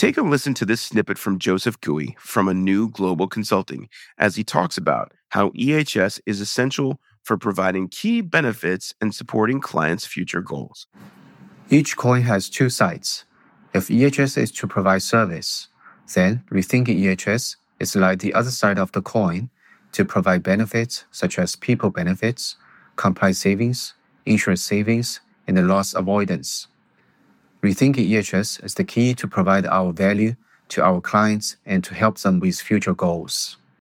Take a listen to this snippet from Joseph Gouy from A New Global Consulting as he talks about how EHS is essential for providing key benefits and supporting clients' future goals. Each coin has two sides. If EHS is to provide service, then rethinking EHS is like the other side of the coin to provide benefits such as people benefits, compliance savings, insurance savings, and the loss avoidance. Rethinking EHS is the key to provide our value to our clients and to help them with future goals.